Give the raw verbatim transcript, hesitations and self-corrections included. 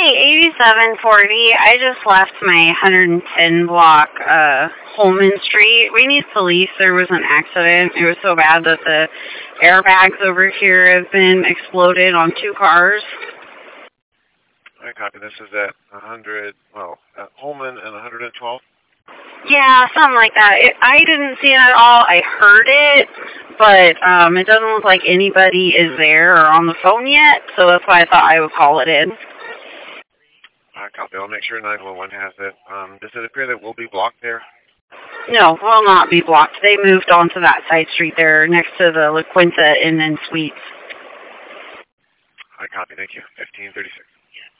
eighty-seven forty. I just left my one hundred ten block, uh, Holman Street. We need police. There was an accident. It was so bad that the airbags over here have been exploded on two cars. I copy. This is at one hundred, well, at Holman and one hundred twelve? Yeah, something like that. It, I didn't see it at all. I heard it, but um, it doesn't look like anybody is there or on the phone yet, so that's why I thought I would call it in. I copy. I'll make sure nine one one has it. Um, does it appear that we'll be blocked there? No, will not be blocked. They moved on to that side street there next to the La Quinta Inn and Suites. I copy. Thank you. fifteen thirty-six.